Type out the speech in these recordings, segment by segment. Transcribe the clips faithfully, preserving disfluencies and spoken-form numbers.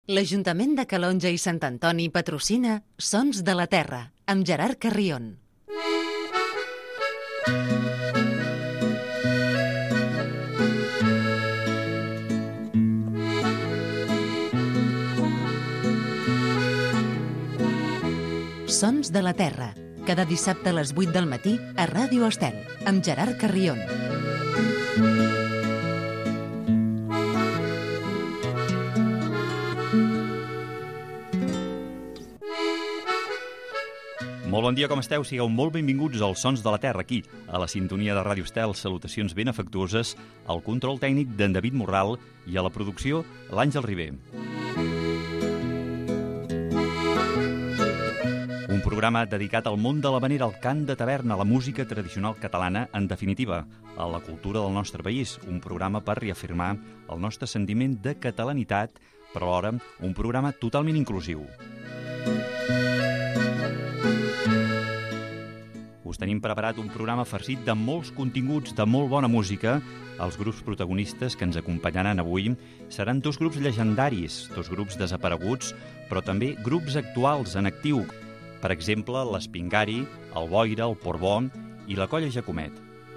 L'Ajuntament de Calonge i Sant Antoni patrocina Sons de la Terra, amb Gerard Carrion. Sons de la Terra, cada dissabte a les vuit del matí a Ràdio Estel, amb Gerard Carrion. Molt bon dia, com esteu? Sigueu molt benvinguts als Sons de la Terra, aquí, a la sintonia de Ràdio Estel. Salutacions ben afectuoses al control tècnic d'en David Morral i a la producció l'Àngel Ribé. Un programa dedicat al món de l'havanera, al cant de taverna, a la música tradicional catalana, en definitiva, a la cultura del nostre país. Un programa per reafirmar el nostre sentiment de catalanitat, però alhora un programa totalment inclusiu. Us tenim preparat un programa farcit de molts continguts, de molt bona música. Els grups protagonistes que ens acompanyaran avui seran dos grups llegendaris, dos grups desapareguts, però també grups actuals en actiu. Per exemple, l'Espingari, el Boira, el Portbó i la Colla Jacomet.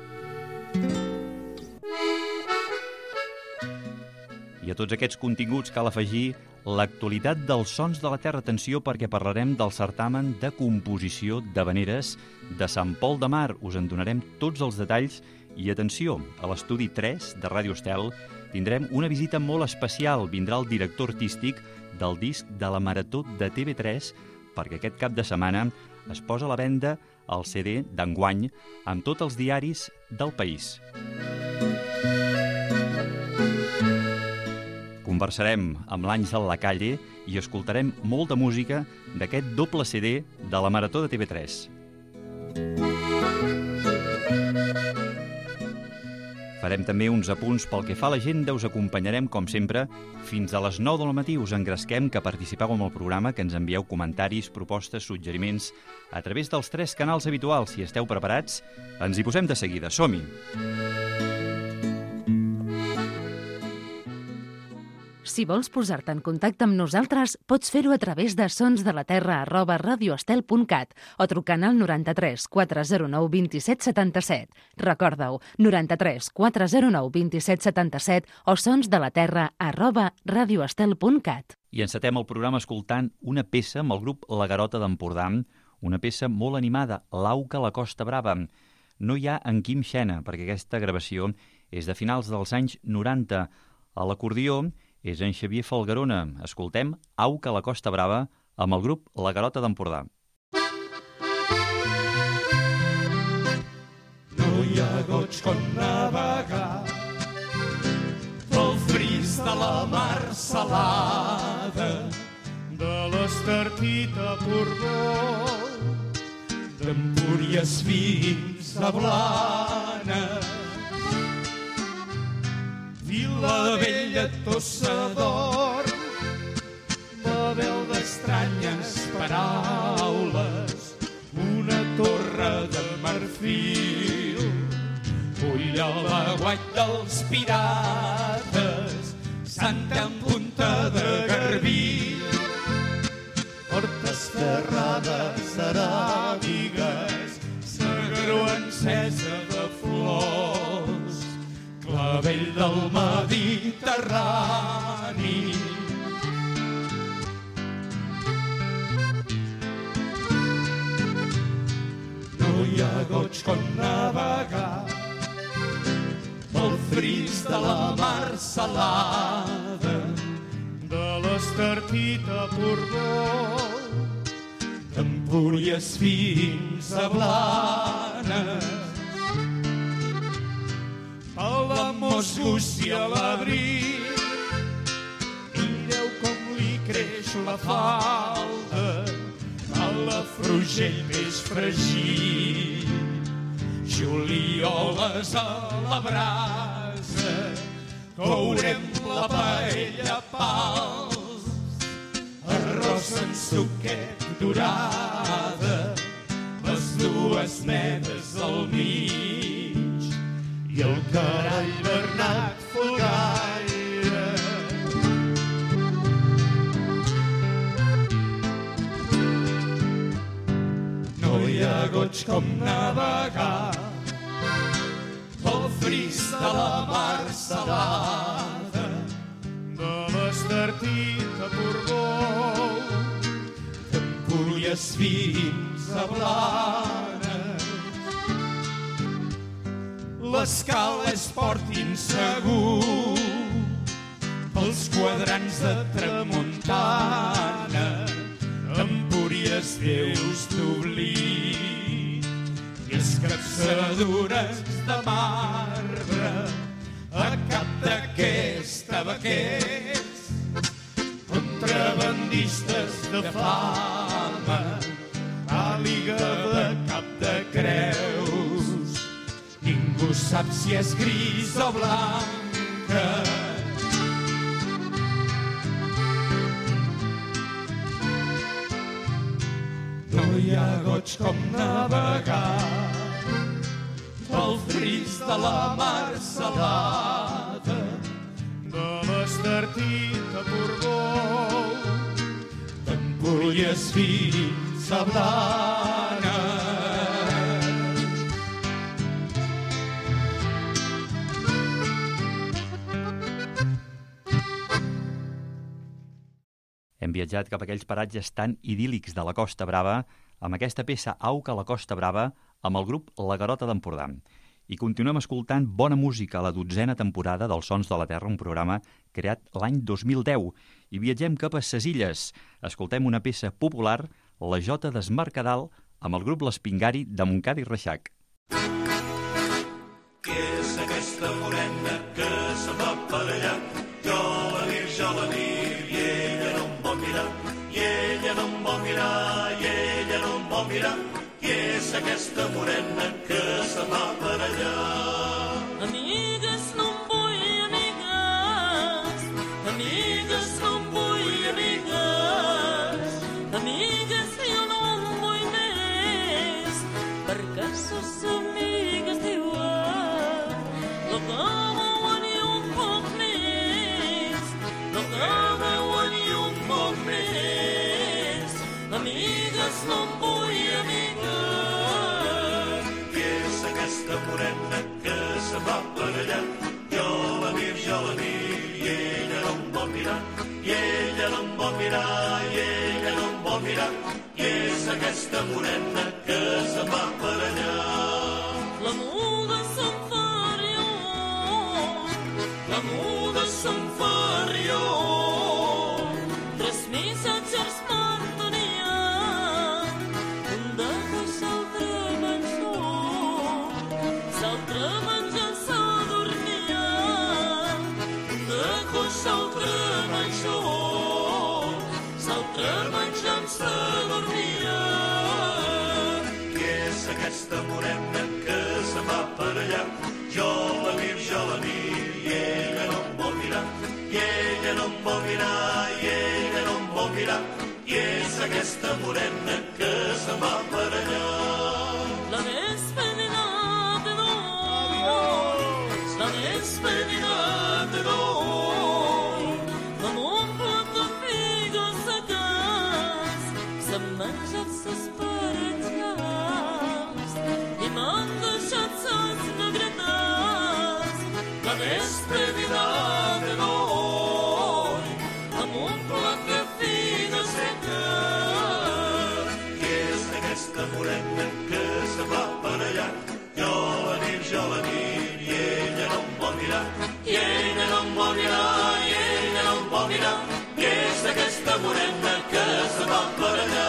I a tots aquests continguts cal afegir l'actualitat dels Sons de la Terra. Atenció, perquè parlarem del certamen de composició d'havaneres de Sant Pol de Mar. Us en donarem tots els detalls i atenció, a l'estudi tres de Ràdio Estel tindrem una visita molt especial. Vindrà el director artístic del disc de la Marató de T V tres, perquè aquest cap de setmana es posa a la venda el C D d'enguany amb tots els diaris del país. Conversarem amb l'Àngel Lacalle i escoltarem molta música d'aquest doble C D de la Marató de T V tres. Farem també uns apunts pel que fa a l'agenda. Us acompanyarem, com sempre, fins a les nou del matí. Us engresquem que participeu en el programa, que ens envieu comentaris, propostes, suggeriments a través dels tres canals habituals. Si esteu preparats, ens hi posem de seguida. Som-hi! Si vols posar-te en contacte amb nosaltres, pots fer-ho a través de sonsdelaterra arroba radioestel punt cat o trucant al noranta-tres quatre zero nou vint set setanta-set. Recorda-ho, noranta-tres quatre zero nou vint set setanta-set o sonsdelaterra arroba radioestel punt cat. I encetem el programa escoltant una peça amb el grup La Garota d'Empordà, una peça molt animada, l'Auca a la Costa Brava. No hi ha en Quim Xena, perquè aquesta gravació és de finals dels anys noranta. A l'acordió és en Xavier Falgarona. Escoltem Auca a la Costa Brava amb el grup La Garota d'Empordà. No hi ha goig com navegar pel fris de la mar salada, de l'Estartit a Portbó, d'Empúries fins a Blanes, Vila Vella, Tossa d'Or, va veu d'estranyes paraules, una torre de marfil, ull a l'aguait dels pirates, Santa en punta de Garbí, portes ferrades aràbigues, S'Agaró encesa de flors, Clavell del Mediterrani. No hi ha goig com navegar pel fris de la mar salada, de l'Estartit a Portbó, d'Empúries fins a Blanes, a la Mosgúcia, a l'Abril, mireu com li creix la falda, a la Frugell peix fregit, julioles a la brasa, courem la paella a pals, arròs en suquet dorada, les dues netes al mig, i el carall Bernat Folgaire. goig com navegar pel fris de la mar salada, de l'Estartit a Portbou, d'Empúries fins a Blanes. L'escala és port insegur pels quadrants de tramuntana, Empúries veus d'oblit i escapçadures de marbre a cap d'aquesta vaquers, contrabandistes de fama, àliga de cap de creus, ningú sap si és gris o blanca. No hi ha goig com navegar pel fris de la mar salada, de l'Estartit a Portbou, d'Empúries fins a Blanes. Hem viatjat cap a aquells paratges tan idíl·lics de la Costa Brava amb aquesta peça Auca a la Costa Brava amb el grup La Garota d'Empordà. I continuem escoltant bona música a la dotzena temporada dels Sons de la Terra, un programa creat l'any dos mil deu. I viatgem cap a ses Illes. Escoltem una peça popular, La Jota d'Esmercadal, amb el grup l'Espingari de Montcada i Reixac. Qui és aquesta morena que se'n va per allà? Jo la mir, jo la mir, i ella no em vol mirar, i ella no em vol mirar, i ella no em vol mirar. Qui és aquesta morena que se'n va per allà? Amigues, no em vull, amigues, amigues, no em vull, amigues, amigues, jo no em vull més, perquè sos amigues diuen, lo que veuen i un poc més, lo que veuen i un poc més, amigues, no em vull, amigues. Aquesta morena que se'n va per allà, jo la mir, jo la mir, i ella no em vol mirar, i ella no em vol mirar, i ella no em vol mirar. I és aquesta morena que se'n va per allà. La muda se'n fa rió, la muda se'n fa rió, tres missatgers m'entenia, un de dos altre menjó, s'altre menjant s'adormia, un de coix s'altre menjó, s'altre menjant s'adormia. Qui és aquesta morena que se'n va per allà? Jo la mir, jo la mir, i ella no em vol mirar, i ella no em vol mirar, i ella no em vol mirar. I és aquesta morena que se'n va per allà. La despedida te doy, la despedida te doy, amb un plat de figues a cas, s'han menjat ses parets llars i m'han deixat ses negretats. La despedida te doy, amb un plat de figues a cas. Qui és aquesta morena que se'n va per allà? Jo la mir, jo la mir, i ella no em vol mirar, i ella no em vol mirar, i ella no em vol mirar. Qui és aquesta morena que se'n va per allà?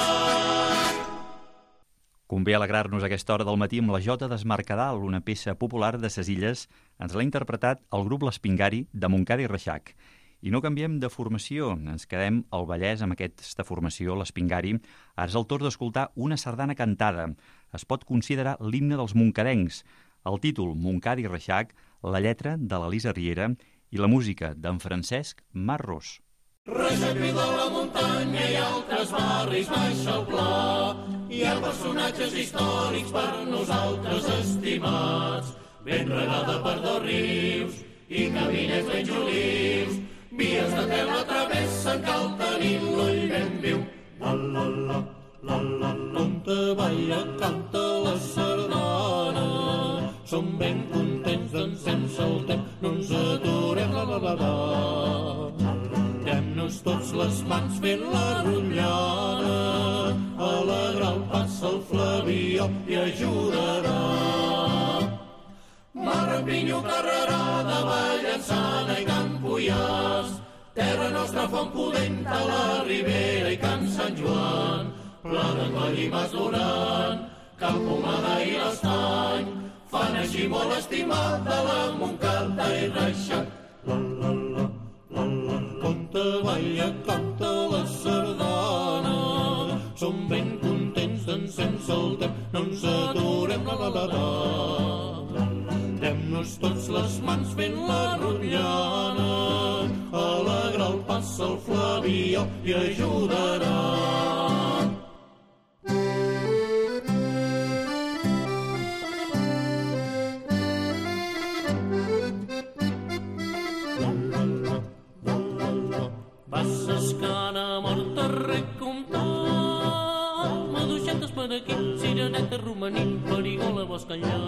Convé alegrar-nos a aquesta hora del matí amb La Jota d'Esmercadal, una peça popular de ses Illes. Ens l'ha interpretat el grup l'Espingari de Montcada i Reixac. I no canviem de formació, ens quedem al Vallès amb aquesta formació, l'Espingari. Ara és el torn d'escoltar una sardana cantada. Es pot considerar l'himne dels moncadencs. El títol, Montcada i Reixac, la lletra de l'Elisa Riera i la música d'en Francesc Marros. Reixac de la muntanya i altres barris baix al pla. Hi ha personatges històrics per nosaltres estimats. Ben regada per dos rius i camins ben olius. Vies de tela travessen cal tenir l'ull ben viu. La la la, la la la. canta, balla, canta la sardana. Som ben contents, doncs sense el temps no ens aturem, la la la la. Fem-nos tots les mans fent la rotllana, alegrar el pas al Flabió i ajudarà. Marrampinyo, Carrerada, Vallençana i Can Puyàs, terra nostra font pudenta, la Ribera i Can Sant Joan, Pla d'Encoll i Mas Duran, Can Pomada i l'Estany, fan així molt estimada la Montcada i Reixac. La la la, la la, canta, balla, canta la sardana, som ben contents, doncs sense el temps no ens aturem, la la la la. Fem-nos tots les mans fent la rotllana, alegrar el pas al Flabió i ajudarà. Passes Cana, Morta, Rec, Comtal, Maduixetes per aquí, Cireneta, Romaní, Farigola, Boscallà.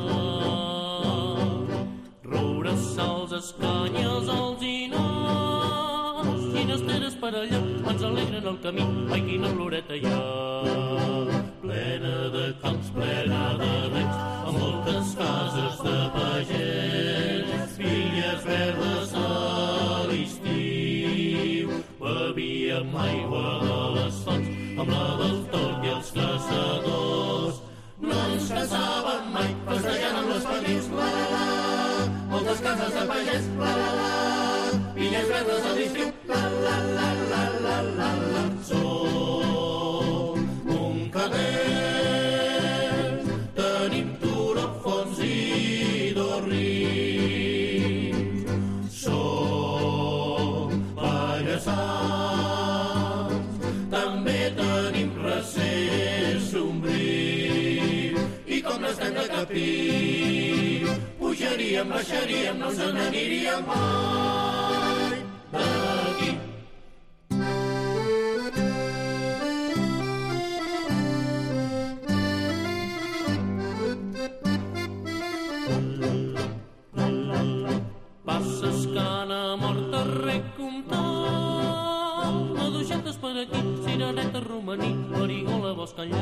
Roures, Salts, Escanyes, Alzinars, Ginesteres per allà, ens alegren el camí, ai, quina oloreta hi ha. Plena de camps, plena de recs, amb moltes cases de pagès, vinyes verdes a l'estiu. Bevíem aigua de les fonts, amb la del tort i els caçadors. No ens cansàvem mai, festejant amb les petits, la la la. Moltes cases de pagès, la la la, vinyes verdes a l'estiu, la la la la la la la. Som un cadet, tenim turofons i dos rius. Som pallassans, també tenim recer sombriu. I com n'estem de capir, pujaríem, baixaríem, no ens n'aniríem mai d'aquí. Passes Cana, Morta, Rec, Comtal, Maduixetes per aquí, Cireneta, Romaní, Farigola, Boscallà.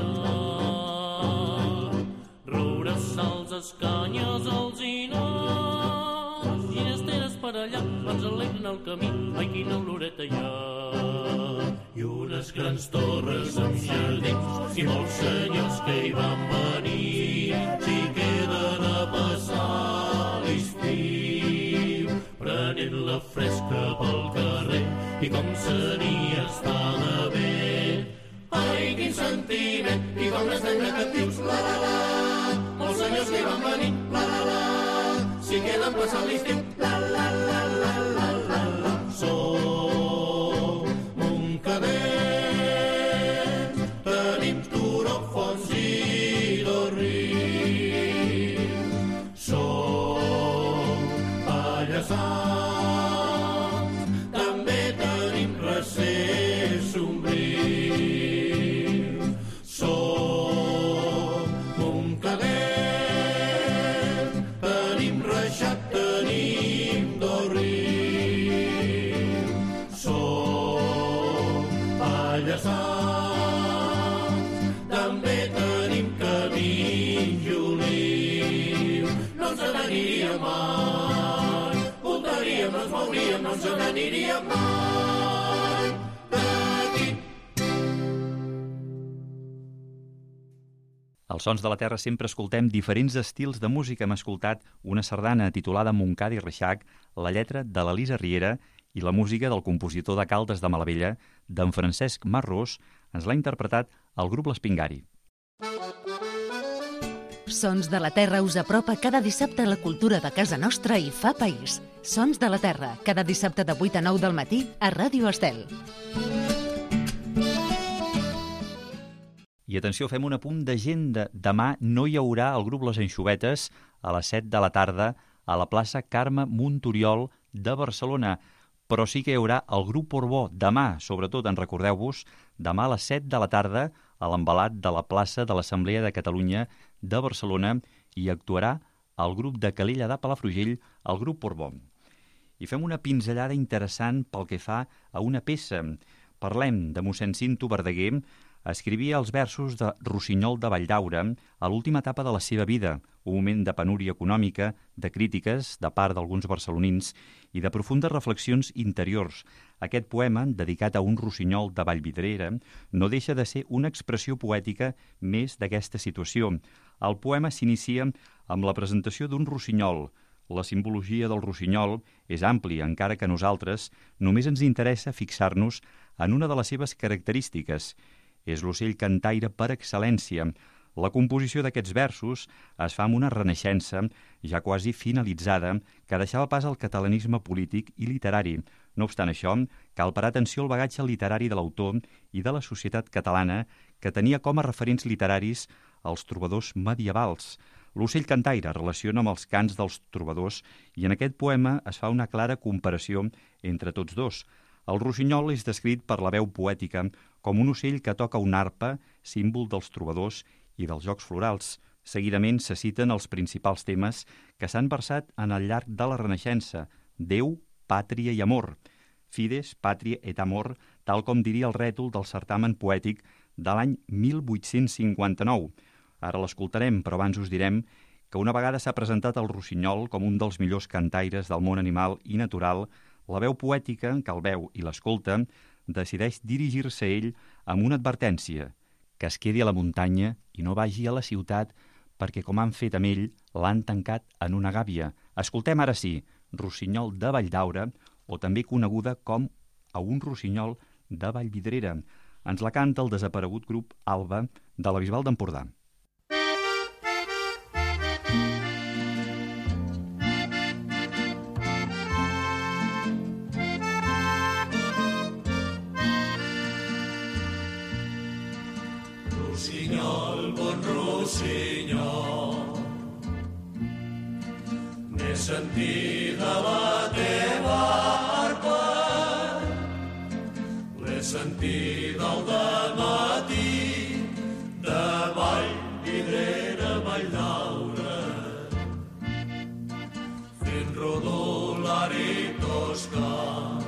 Roures, Salts, Escanyes, Alzinars, Ginesteres per allà, ens alegren el camí, ai, quina oloreta hi ha. I unes grans torres amb jardins i molts senyors que hi van venir, s'hi queden a passar l'estiu, prenent la fresca pel carrer i com se n'hi està de bé. Ai, quin sentiment, i com n'estem de captius, la la la. Molts senyors que hi van venir, la la la, s'hi queden passant l'estiu, la la la la la la la. Som un cadet, tenim turofons i dos rius. Som pallassans, també tenim recer sombriu. Som un cadet, tenim reixat, tenim dos rius. Som pallassans, també tenim camins i olius. No ens n'aniríem mai, voltaríem, no ens mouríem, no ens n'aniríem mai d'aquí. Als Sons de la Terra sempre escoltem diferents estils de música. Hem escoltat una sardana titulada Montcada i Reixac, la lletra de l'Elisa Riera i la música del compositor de Caldes de Malavella, d'en Francesc Marrós, ens l'ha interpretat el grup L'Espingari. Sons de la Terra us apropa cada dissabte a la cultura de casa nostra i fa país. Sons de la Terra, cada dissabte de vuit a nou del matí a Ràdio Estel. I atenció, fem un apunt d'agenda. Demà no hi haurà el grup Les Anxovetes a les set de la tarda a la plaça Carme Montoriol de Barcelona. Però sí que hi haurà el grup Orbó demà, sobretot, en recordeu-vos, demà a les set de la tarda a l'embalat de la plaça de l'Assemblea de Catalunya de Barcelona i actuarà el grup de Calella de Palafrugell, el grup Porbó. I fem una pinzellada interessant pel que fa a una peça. Parlem de mossèn Cinto Verdaguer. Escrivia els versos de Rossinyol de Valldaura a l'última etapa de la seva vida, un moment de penúria econòmica, de crítiques de part d'alguns barcelonins i de profundes reflexions interiors. Aquest poema, dedicat a un rossinyol de Vallvidrera, no deixa de ser una expressió poètica més d'aquesta situació. El poema s'inicia amb la presentació d'un rossinyol. La simbologia del rossinyol és àmplia, encara que a nosaltres només ens interessa fixar-nos en una de les seves característiques. És l'ocell cantaire per excel·lència. La composició d'aquests versos es fa amb una renaixença ja quasi finalitzada que deixava pas al catalanisme polític i literari. No obstant això, cal parar atenció al bagatge literari de l'autor i de la societat catalana que tenia com a referents literaris els trobadors medievals. L'ocell cantaire relaciona amb els cants dels trobadors i en aquest poema es fa una clara comparació entre tots dos. El rossinyol és descrit per la veu poètica com un ocell que toca una arpa, símbol dels trobadors i dels jocs florals. Seguidament se citen els principals temes que s'han versat en el llarg de la Renaixença: Déu, pàtria i amor. Fides, pàtria et amor, tal com diria el rètol del certamen poètic de l'any mil vuit-cents cinquanta-nou. Ara l'escoltarem, però abans us direm que una vegada s'ha presentat el rossinyol com un dels millors cantaires del món animal i natural. La veu poètica, que el veu i l'escolta, decideix dirigir-se a ell amb una advertència: que es quedi a la muntanya i no vagi a la ciutat, perquè, com han fet amb ell, l'han tancat en una gàbia. Escoltem ara sí, Rossinyol de Valldaura, o també coneguda com A un rossinyol de Vallvidrera. Ens la canta el desaparegut grup Alba de la Bisbal d'Empordà. Rossinyol, bon rossinyol, n'he sentit de la teva arpa, l'he sentit al dematí, de Vallvidrera a Valldaura, fent rodolar i toscar,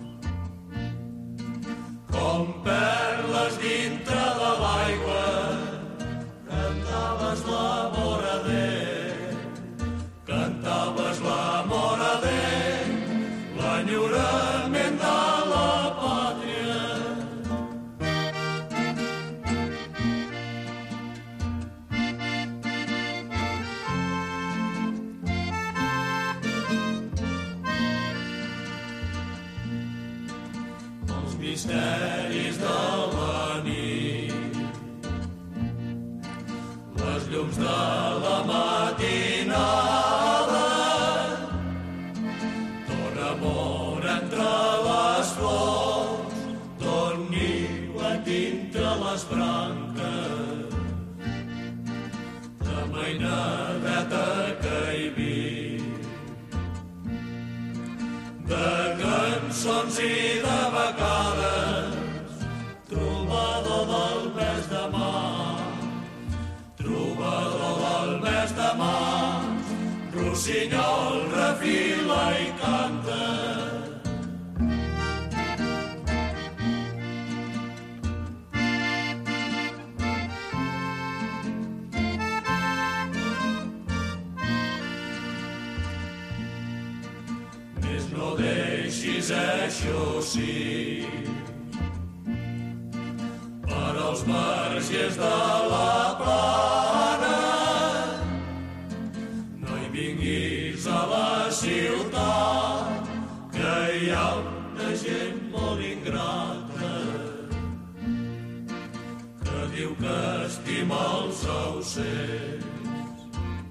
com perles dintre de l'aigua, cantaves l'amor a Déu, cantaves l'amor a Déu, l'enyorament de la pàtria. Els misteris de la nit, les llums de la matinada, ton amor entre les flors, ton niuet dintre les branques, de mainadeta que hi viu, de cançons i de becades, trobador del mes de març, trobador del mes de març, rossinyol refila i canta. Més no deixis això sí, per als marges de la plana, no hi vinguis a la ciutat, que hi ha una gent molt ingrata, que diu que estima els ocells,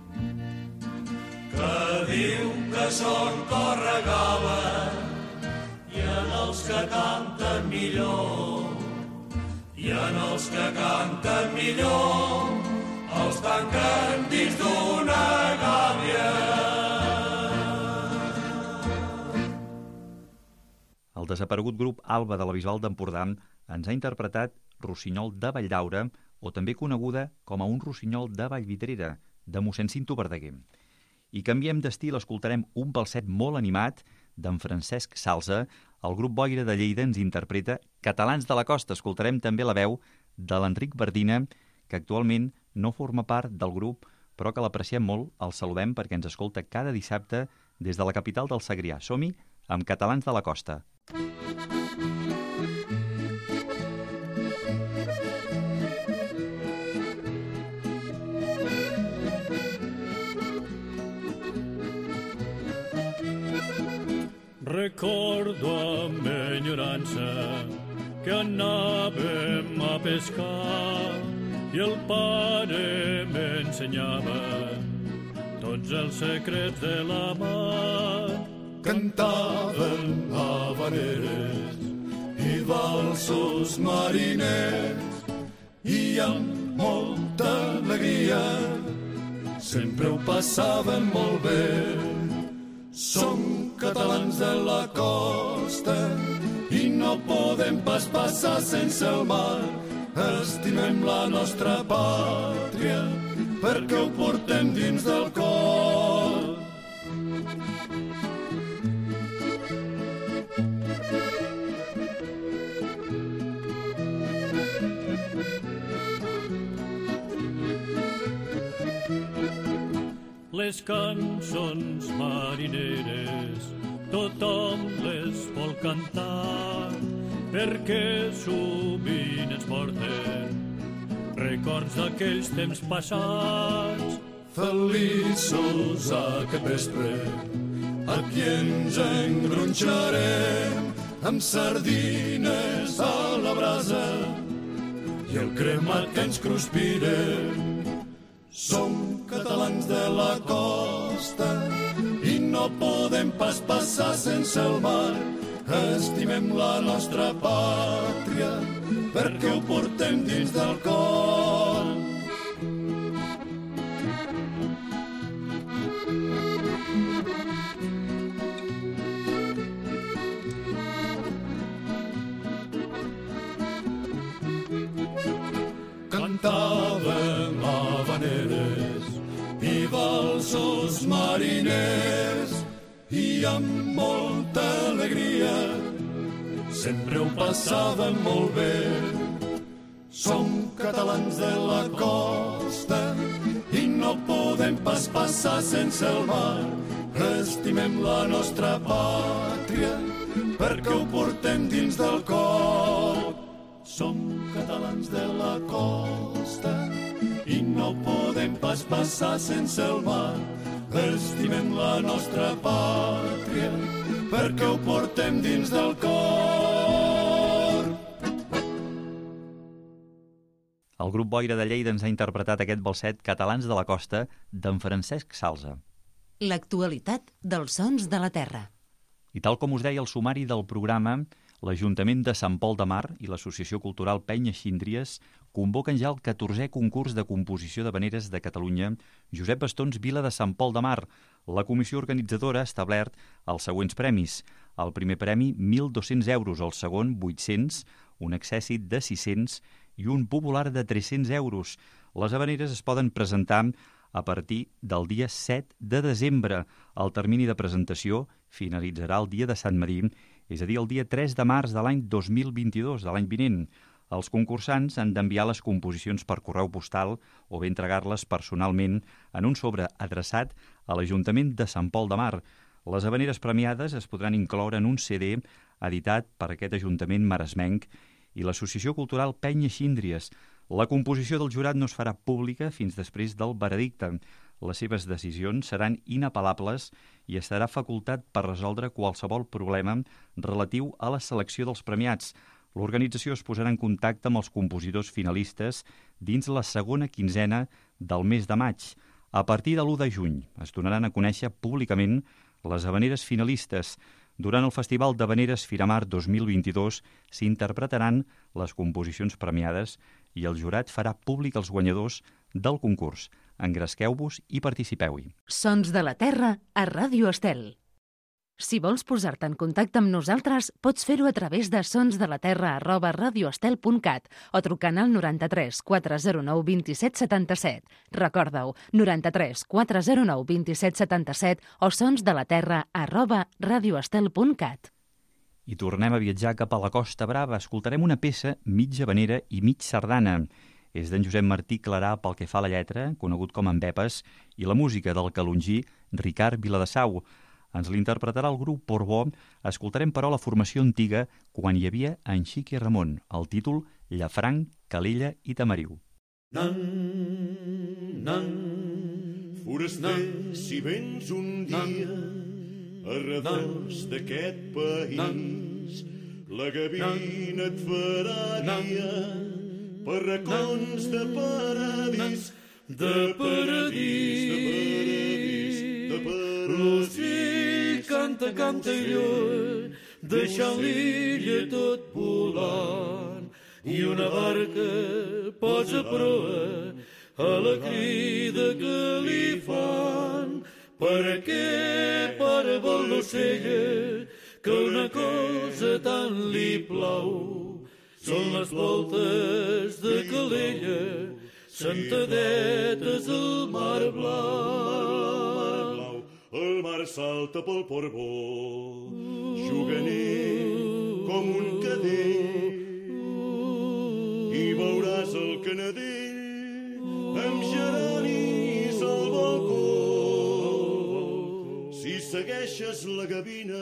que diu que són corregales, i en els que canten millor, i en els que canten millor, els tanquen dins d'una gàbia. El desaparegut grup Alba de la Bisbal d'Empordà ens ha interpretat Rossinyol de Valldaura, o també coneguda com a un rossinyol de Vallvidrera, de mossèn Cinto Verdaguer. I canviem d'estil, escoltarem un balset molt animat d'en Francesc Salsa. El grup Boira de Lleida ens interpreta Catalans de la Costa. Escoltarem també la veu de l'Enric Bardina, que actualment no forma part del grup, però que l'apreciem molt. El saludem perquè ens escolta cada dissabte des de la capital del Segrià. Som-hi amb Catalans de la Costa. Recordo amb enyorança que anàvem a pescar i el pare m'ensenyava tots els secrets de la mar. Cantaven havaneres i valsos mariners i amb molta alegria sempre ho passaven molt bé. Som catalans de la costa i no podem pas passar sense el mar. Estimem la nostra pàtria perquè ho portem dins del cor. Les cançons marineres tothom les vol cantar perquè sovint ens porten records d'aquells temps passats. Feliços aquest vespre, aquí ens engronxarem amb sardines a la brasa i el cremat que ens cruspirem. Som catalans de la costa i no podem pas passar sense el mar. Estimem la nostra pàtria perquè ho portem dins del cor. Cantàvem havaneres i valsos mariners i amb molta alegria sempre ho passàvem molt bé. Som catalans de la costa i no podem pas passar sense el mar. Estimem la nostra pàtria perquè ho portem dins del cor. Som catalans de la costa i no podem pas passar sense el mar. Estimem la nostra pàtria perquè ho portem dins del cor. El grup Boira de Lleida ens ha interpretat aquest balset Catalans de la Costa d'en Francesc Salsa. L'actualitat dels sons de la terra. I tal com us deia el sumari del programa, l'Ajuntament de Sant Pol de Mar i l'Associació Cultural Penya Xíndries convoquen ja el catorzè concurs de composició d'havaneres de Catalunya Josep Bastons Vila de Sant Pol de Mar. La comissió organitzadora ha establert els següents premis. El primer premi, mil dos-cents euros, el segon, vuit-cents, un accèssit de sis-cents i un popular de tres-cents euros. Les havaneres es poden presentar a partir del dia set de desembre. El termini de presentació finalitzarà el dia de Sant Madí, és a dir, el dia tres de març de l'any dos mil vint-i-dos, de l'any vinent. Els concursants han d'enviar les composicions per correu postal o bé entregar-les personalment en un sobre adreçat a l'Ajuntament de Sant Pol de Mar. Les havaneres premiades es podran incloure en un C D editat per aquest Ajuntament maresmenc i l'Associació Cultural Penya Xíndries. La composició del jurat no es farà pública fins després del veredicte. Les seves decisions seran inapel·lables i estarà facultat per resoldre qualsevol problema relatiu a la selecció dels premiats. L'organització es posarà en contacte amb els compositors finalistes dins la segona quinzena del mes de maig. A partir de l'u de juny es donaran a conèixer públicament les havaneres finalistes. Durant el Festival d'Havaneres Firamar dos mil vint-i-dos s'interpretaran les composicions premiades i el jurat farà públic els guanyadors del concurs. Engresqueu-vos i participeu-hi. Sons de la Terra a Ràdio Estel. Si vols posar-te en contacte amb nosaltres, pots fer-ho a través de sonsdelaterra arroba radioestel punt cat o trucant al noranta-tres quatre zero nou dos set set set. Recorda-ho, noranta-tres quatre zero nou dos set set set o sonsdelaterra arroba radioestel punt cat. I tornem a viatjar cap a la Costa Brava. Escoltarem una peça mig habanera i mig sardana. És d'en Josep Martí Clarà pel que fa a la lletra, conegut com en Bepes, i la música del calongí Ricard Viladesau. Ens l'interpretarà el grup Portbó. Escoltarem, però, la formació antiga quan hi havia en Xic i Ramon, el títol Llafranc, Calella i Tamariu. Nan, nan, foraster, si vens un dia a redós d'aquest país, la gavina et farà guia per racons de paradís, de paradís, de paradís, de paradís. Canta, canta i lluny, deixant l'illa tot volant, i una barca posa proa a la crida que li fan. Per què, per vol l'ocella, que una cosa tant li plau? Són les voltes de Calella, sentadetes al mar blau. El mar salta pel Portbó, juganer com un cadell, i veuràs el Canadell amb geronis al balcó. Si segueixes la gavina,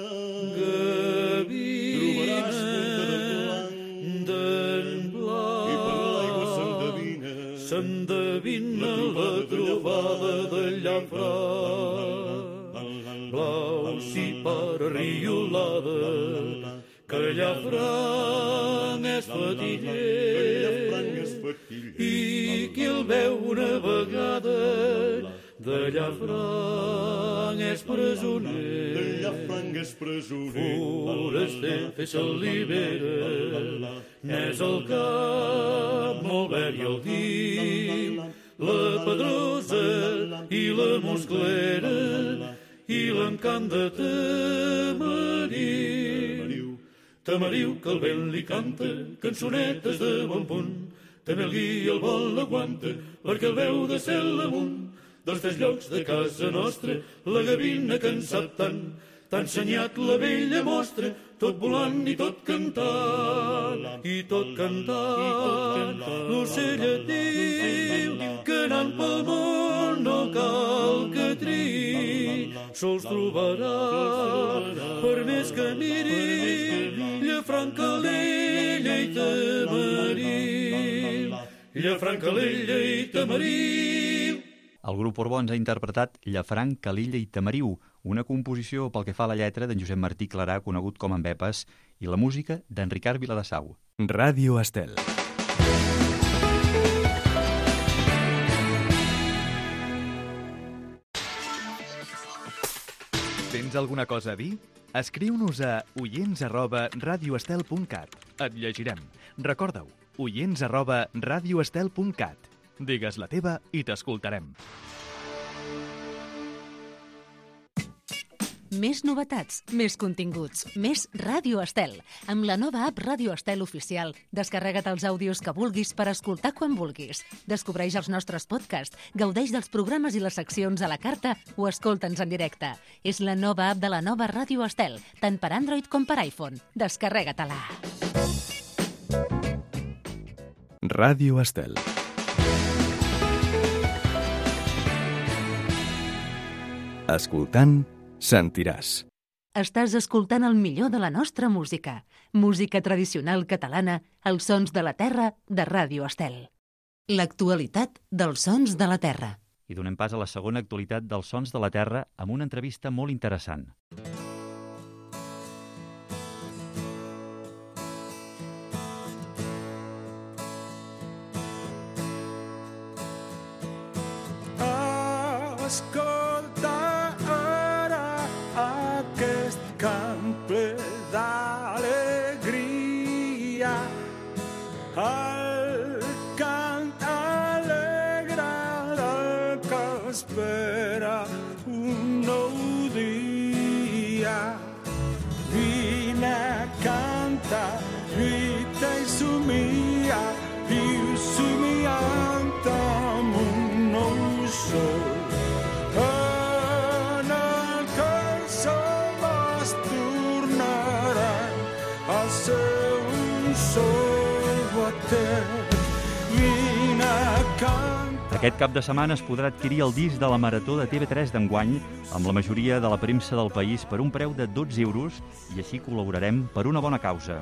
trobaràs punta de blanc, i per l'aigua s'endevina, s'endevina la trobada de Llafranc. Blau si per riolada, que Llafranc és fatiller, i qui el veu una vegada de Llafranc és presoner. De Llafranc és presoner. Foraster, fes l'ibera, n'és el camp, molt verd i el diu, la Pedrosa i la Musclera, i l'encant de Tamariu. Tamariu, que el vent li canta cançonetes de bon punt, també el guia el vol l'aguanta, perquè el veu de cel amunt. Dels tres llocs de casa nostra, la gavina que en sap tant, t'ha ensenyat la vella mostra, tot volant i tot cantant, i tot cantant. L'ocell et diu que anant pel món no cal que triï, sols trobarà, per més que miri, Llafranc, Calella i Tamariu. Llafranc, Calella i Tamariu. El grup Portbó ens ha interpretat Llafranc, Calella i Tamariu, una composició pel que fa a la lletra d'en Josep Martí Clarà, conegut com en Bepes, i la música d'en Ricard Viladesau. Ràdio Estel. Tens alguna cosa a dir? Escriu-nos a oients arroba radioestel punt cat. Et llegirem. Recorda-ho, oients arroba radioestel punt cat. Digues la teva i t'escoltarem. Més novetats, més continguts, més Ràdio Estel. Amb la nova app Ràdio Estel Oficial, descarrega't els àudios que vulguis per escoltar quan vulguis. Descobreix els nostres podcasts, gaudeix dels programes i les seccions a la carta o escolta'ns en directe. És la nova app de la nova Ràdio Estel, tant per Android com per iPhone. Descarrega-te-la. Ràdio Estel. Escoltant, sentiràs. Estàs escoltant el millor de la nostra música. Música tradicional catalana, els sons de la terra de Ràdio Estel. L'actualitat dels sons de la terra. I donem pas a la segona actualitat dels sons de la terra amb una entrevista molt interessant. Escolta ara aquest cant ple d'alegria, el cant alegre del que espera un nou dia. somia, viu somiant amb un nou sol. En el que els homes tornaran a ser un sol etern. Vine a cantar. Aquest cap de setmana es podrà adquirir el disc de la Marató de T V tres d'enguany amb la majoria de la premsa del país per un preu de dotze euros i així col·laborarem per una bona causa.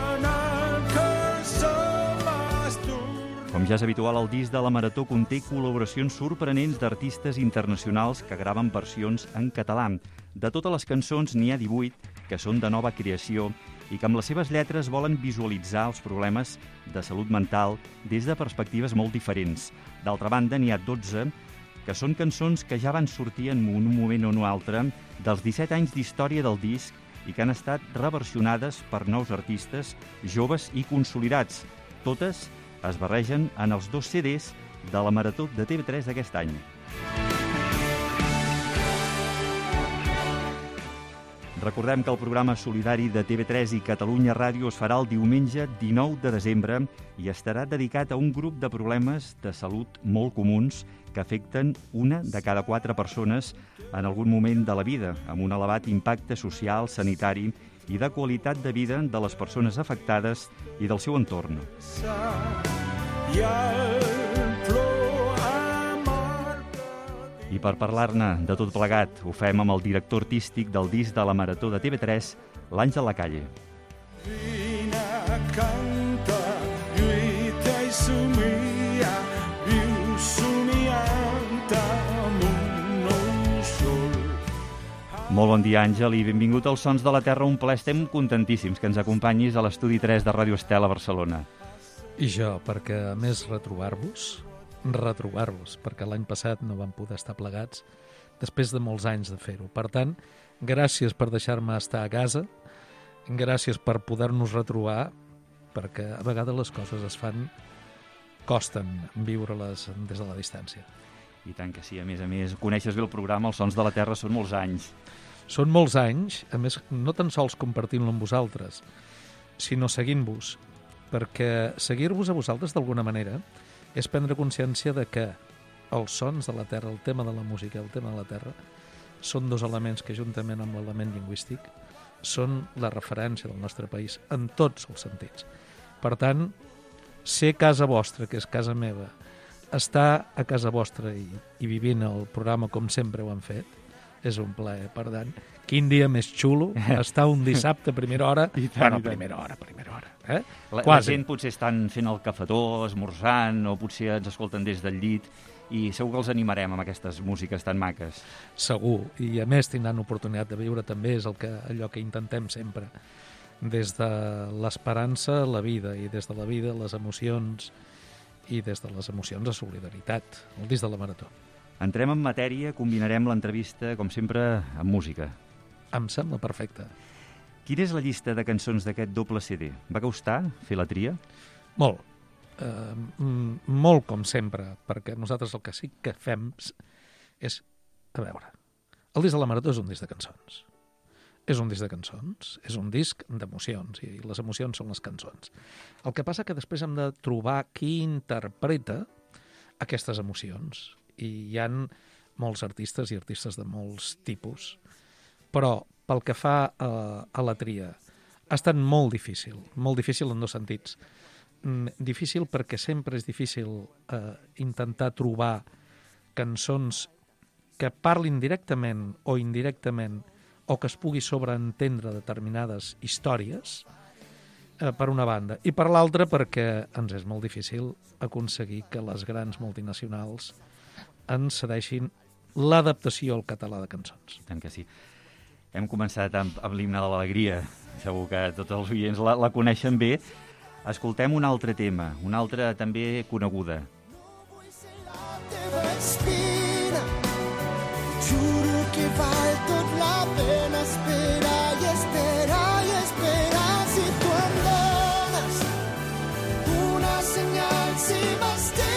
Com ja és habitual, el disc de la Marató conté col·laboracions sorprenents d'artistes internacionals que graven versions en català. De totes les cançons n'hi ha divuit que són de nova creació i que amb les seves lletres volen visualitzar els problemes de salut mental des de perspectives molt diferents. D'altra banda, n'hi ha dotze que són cançons que ja van sortir en un moment o un altre dels disset anys d'història del disc i que han estat reversionades per nous artistes, joves i consolidats. Totes es barregen en els dos C Ds de la Marató de T V tres d'aquest any. Recordem que el programa solidari de T V tres i Catalunya Ràdio es farà el diumenge dinou de desembre i estarà dedicat a un grup de problemes de salut molt comuns que afecten una de cada quatre persones en algun moment de la vida, amb un elevat impacte social, sanitari i de qualitat de vida de les persones afectades i del seu entorn. I el plor amarg. I per parlar-ne de tot plegat, ho fem amb el director artístic del disc de la Marató de T V tres, l'Àngel Lacalle. Vine a cantar, lluita i somia, viu somiant amb un nou sol. Molt bon dia, Àngel, i benvingut als Sons de la Terra. Un plaer, estem contentíssims que ens acompanyis a l'estudi tres de Ràdio Estel a Barcelona. I jo, perquè a més retrobar-vos, retrobar-vos, perquè l'any passat no vam poder estar plegats després de molts anys de fer-ho. Per tant, gràcies per deixar-me estar a casa, gràcies per poder-nos retrobar, perquè a vegades les coses es fan, costen viure-les des de la distància. I tant que sí, a més a més, coneixes bé el programa, els Sons de la Terra són molts anys. Són molts anys, a més, no tan sols compartint-lo amb vosaltres, sinó seguint-vos, perquè seguir-vos a vosaltres d'alguna manera és prendre consciència de que els sons de la terra, el tema de la música, el tema de la terra, són dos elements que, juntament amb l'element lingüístic, són la referència del nostre país en tots els sentits. Per tant, ser casa vostra, que és casa meva, estar a casa vostra i, i vivint el programa com sempre ho han fet, és un plaer. Per tant, quin dia més xulo estar un dissabte a primera hora, I tant, bueno, i tant. primera hora, primera hora. Eh? La, la Quasi. gent potser estan fent el cafetó, esmorzant, o potser ens escolten des del llit, i segur que els animarem amb aquestes músiques tan maques. Segur, i a més tindran oportunitat de viure també, és el que, allò que intentem sempre, des de l'esperança la vida, i des de la vida les emocions, i des de les emocions la solidaritat, el disc de la Marató. Entrem en matèria, combinarem l'entrevista, com sempre, amb música. Em sembla perfecte. Quina és la llista de cançons d'aquest doble C D? Va costar fer la tria? Molt. Uh, mm, molt, com sempre, perquè nosaltres el que sí que fem és, a veure, el disc de la Marató és un disc de cançons. És un disc de cançons, és un disc d'emocions, i les emocions són les cançons. El que passa que després hem de trobar qui interpreta aquestes emocions, i hi ha molts artistes i artistes de molts tipus, però pel que fa a, a la tria, ha estat molt difícil, molt difícil en dos sentits. Mm, difícil perquè sempre és difícil eh, intentar trobar cançons que parlin directament o indirectament o que es pugui sobreentendre determinades històries, eh, per una banda. I per l'altra perquè ens és molt difícil aconseguir que les grans multinacionals ens cedeixin l'adaptació al català de cançons. Tant que sí. Hem començat amb, amb l'himne de l'alegria. Segur que tots els oients la, la coneixen bé. Escoltem un altre tema, una altra també coneguda. Vull ser la teva espina, juro que val tot la pena esperar i esperar i esperar. Si tu em dones una senyal, si m'estimes,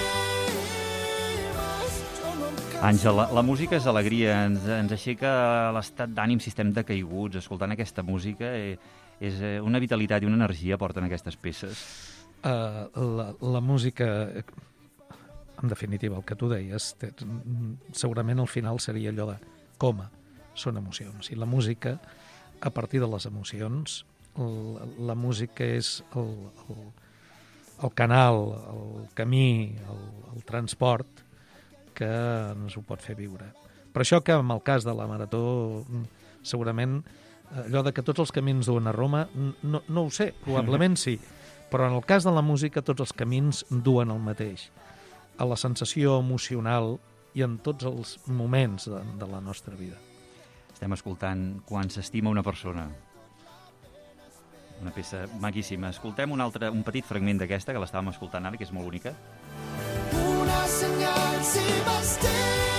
jo no em canso. Àngel, la, la música és alegria, ens, ens aixeca l'estat d'ànim si estem decaiguts. Escoltant aquesta música eh, és eh, una vitalitat i una energia porten aquestes peces. Uh, la, la música, en definitiva, el que tu deies, té, segurament al final seria allò de coma, són emocions. I la música, a partir de les emocions, la, la música és el, el, el canal, el camí, el, el transport que ens ho pot fer viure. Per això que en el cas de la Marató, segurament, allò de que tots els camins duen a Roma, no, no ho sé, probablement sí, però en el cas de la música tots els camins duen el mateix, a la sensació emocional i en tots els moments de, de la nostra vida. Estem escoltant Quan s'estima una persona. Una peça maquíssima. Escoltem un altre, un petit fragment d'aquesta, que l'estàvem escoltant ara, que és molt bonica. Una senyal si m'estimes,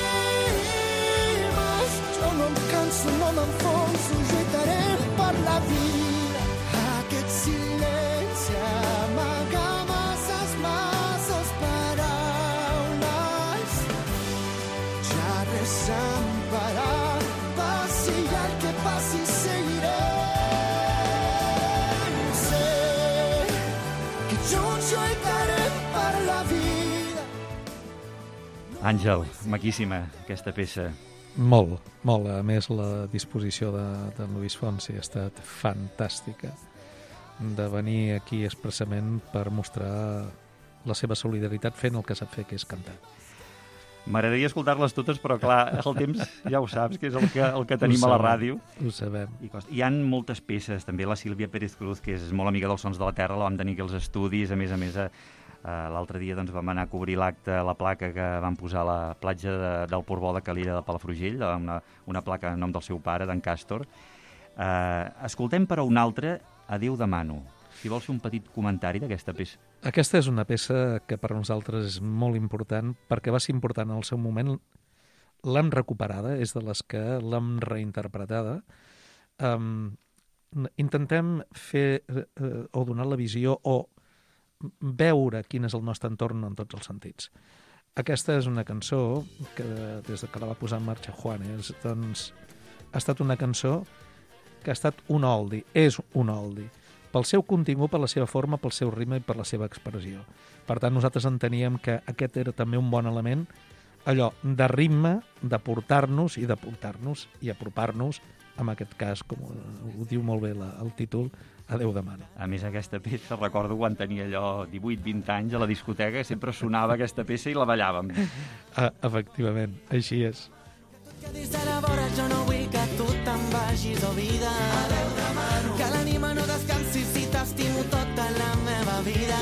jo no em canso, no m'enfonso, lluitaré per la vida. Aquest silenci amaga masses, masses paraules. Ja res em farà, passi el que passi, seguiré. Sé que junts lluitaré per la vida. Àngel, maquíssima aquesta peça. Molt, molt. A més, la disposició de, de Luis Fonsi ha estat fantàstica, de venir aquí expressament per mostrar la seva solidaritat fent el que sap fer, que és cantar. M'agradaria escoltar-les totes, però clar, el temps ja ho saps, que és el que, el que tenim a la ràdio. Ho sabem. I costa. Hi ha moltes peces, també la Sílvia Pérez Cruz, que és molt amiga dels Sons de la Terra, la vam tenir aquí als estudis, a més a més, a, a, l'altre dia doncs, vam anar a cobrir l'acte, la placa que van posar a la platja de, del Portbou de Calella de Palafrugell, una, una placa en nom del seu pare, d'en Càstor. Uh, escoltem però una altra, Adéu demano. Si vols fer un petit comentari d'aquesta peça. Aquesta és una peça que per nosaltres és molt important, perquè va ser important en el seu moment. L'hem recuperada, és de les que l'hem reinterpretada. Um, intentem fer uh, o donar la visió o veure quin és el nostre entorn en tots els sentits. Aquesta és una cançó que des de que la va posar en marxa Juanes, doncs, ha estat una cançó que ha estat un oldie, és un oldie, pel seu contingut, per la seva forma, pel seu ritme i per la seva expressió. Per tant, nosaltres enteníem que aquest era també un bon element, allò de ritme, de portar-nos i de portar-nos i apropar-nos, en aquest cas, com ho diu molt bé la, el títol, Adéu demano. A més, aquesta peça, recordo quan tenia allò divuit vint anys a la discoteca, sempre sonava aquesta peça i la ballàvem. Ah, efectivament, així és. Que des de la vora jo no vull que tu te'n vagis, oh vida. Adéu demano. Que l'ànima no descansi si t'estimo tota la meva vida.